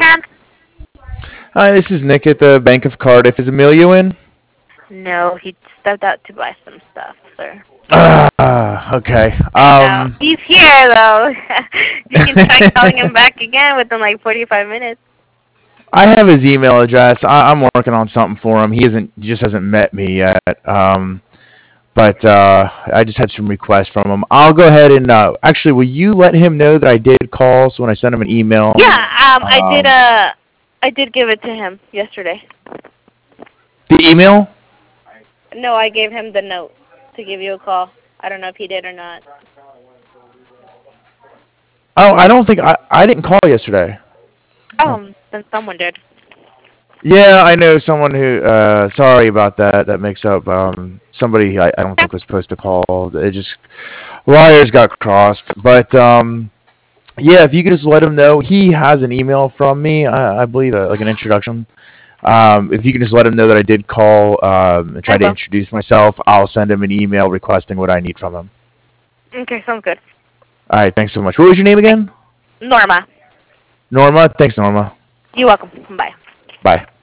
can. Hi, this is Nick at the Bank of Cardiff. Is Emilio in? No, he stepped out to buy some stuff, sir. Okay. I know. He's here, though. You can try calling him back again within like 45 minutes. I have his email address. I'm working on something for him. He just hasn't met me yet. But I just had some requests from him. I'll go ahead and actually, will you let him know that I did call? So when I send him an email, Yeah, um, I did give it to him yesterday. the email. No, I gave him the note to give you a call. I don't know if he did or not. Oh, I don't think I didn't call yesterday. Oh. Then someone did. Yeah, I know someone who. Sorry about that. That makes up. Somebody I don't think was supposed to call. It just wires got crossed. But yeah, if you could just let him know, he has an email from me. I believe like an introduction. If you can just let him know that I did call and try to introduce myself, I'll send him an email requesting what I need from him. Okay, sounds good. All right, thanks so much. What was your name again? Norma. Norma. Thanks, Norma. You're welcome. Bye. Bye.